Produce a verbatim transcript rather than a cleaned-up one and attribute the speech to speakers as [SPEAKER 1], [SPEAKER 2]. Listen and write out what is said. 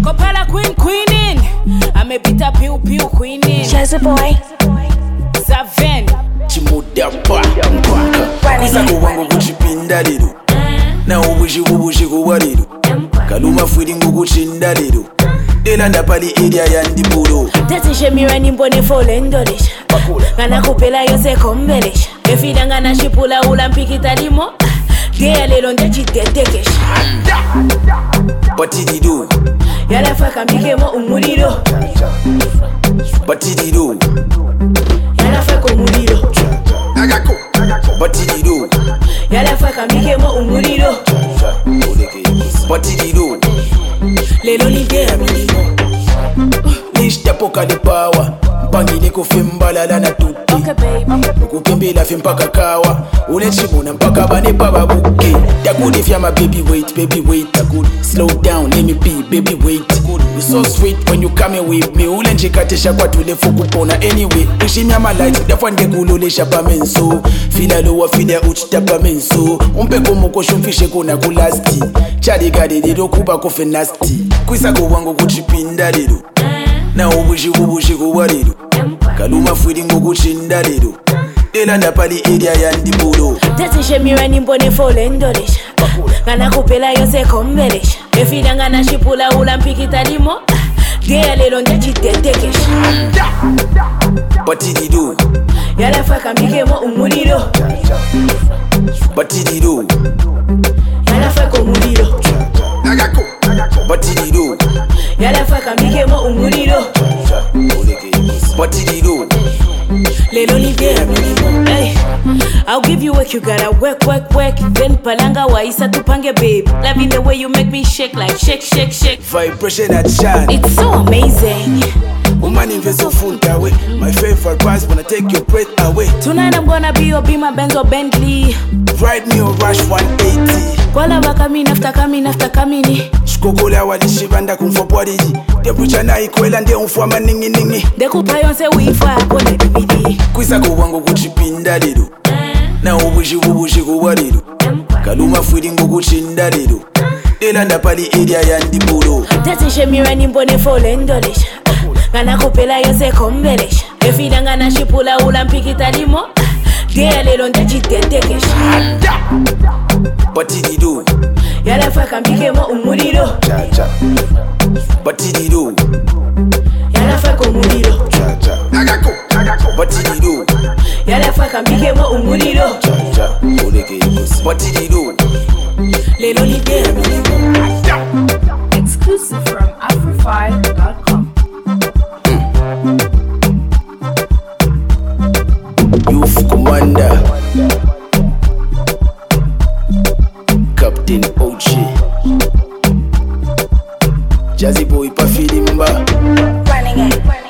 [SPEAKER 1] Kopala queen queenin. I'm a bit of pew pew queenin.
[SPEAKER 2] Jazzy boy.
[SPEAKER 1] Saven.
[SPEAKER 3] Chimuda pa. Kusa kuwangu kuchipinda liru. Na ubushi ubushi kuwariru. Kaluma feeling kuchinda liru. Delanda pali area yandiburo.
[SPEAKER 1] Tati shemira nimbone folendolisha. Ngana kupela yose kombelisha. Efida ngana shipula ulampikita limo. Gea lelo ndechitetekesha.
[SPEAKER 3] Batidido.
[SPEAKER 1] Yala faka mikemo umuriro.
[SPEAKER 3] Batidido.
[SPEAKER 1] Yala faka umuriro.
[SPEAKER 3] Batidido.
[SPEAKER 1] Yala faka mikemo umuriro.
[SPEAKER 3] Batidido.
[SPEAKER 1] Lelo ni gea milimo.
[SPEAKER 3] Nishta poka de power. Mpangile kufembala lana tuti.
[SPEAKER 1] Okay babe.
[SPEAKER 3] Kukembela fimpaka kawa. Unechimuna mpaka bane baba buke. Takudi if you're my baby wait, baby wait. Takudi slow down, let me be, baby wait. You so sweet when you come with me. Ulenje katesha kwa tulefu kupona anyway. Ushimi ama light, defwa nge kulolesha pa menso. Fila lowa fila uchita pa menso. Umpe kumoko shumfishe kuna kulasti. Chadi gade lido kuba kofe nasty. Kwisa kuwango kuchipinda lido. Na ubushi ubushi kuwariru. Kaluma feeling kuchinda lido. Delanda pali area yandiburo.
[SPEAKER 1] Tati shemira nimbone folendolisha. Ngana kupela yose kombelisha. Efida ngana shipula ulampikita limo. Gea lelo ndechitetekesha.
[SPEAKER 3] Batidido.
[SPEAKER 1] Yala faka mikemo umuriro.
[SPEAKER 3] Batidido.
[SPEAKER 1] Yala faka umuriro.
[SPEAKER 3] Batidido.
[SPEAKER 1] Yala faka mikemo umuriro.
[SPEAKER 3] Batidido.
[SPEAKER 1] Lelo ni gea milimo. Hey, I'll give you work, you gotta work, work, work. Then palanga waisa tupange babe. Loving the way you make me shake like shake, shake, shake.
[SPEAKER 3] Vibration at shine.
[SPEAKER 1] It's so amazing.
[SPEAKER 3] Woman invest so full away. My favorite price wanna take your breath away.
[SPEAKER 1] Tonight I'm gonna be your Beamer, Benz or Bentley.
[SPEAKER 3] Ride me or rush one eighty.
[SPEAKER 1] Kwala coming after coming after coming.
[SPEAKER 3] Shkokola walishibanda kumfo bwariji. Debucha na ikwela nde umfwa ningi ningi.
[SPEAKER 1] Dekupa yonse wifa kone D V D.
[SPEAKER 3] Kwisa kuwangu kuchipinda liru. Na ubushi ubushi kuwariru. Kaluma feeling kuchinda liru. Delanda pali area yandiburo.
[SPEAKER 1] Tati shemira nimbone folendolisha. Ngana kupela yose kombelisha. Efida ngana shipula ulampikita limo. Gea lelo ndechitetekesha.
[SPEAKER 3] Batidido.
[SPEAKER 1] Yala faka mikemo umuriro.
[SPEAKER 3] Batidido.
[SPEAKER 1] Yala faka umuriro.
[SPEAKER 3] Batidido.
[SPEAKER 1] Yala faka mikemo umuriro.
[SPEAKER 3] Batidido.
[SPEAKER 1] Lelo ni gea milimo.
[SPEAKER 2] Exclusive from Afrofy dot com.
[SPEAKER 3] Youth Commander Captain O G Jazzy boy pa filimba
[SPEAKER 2] Running it.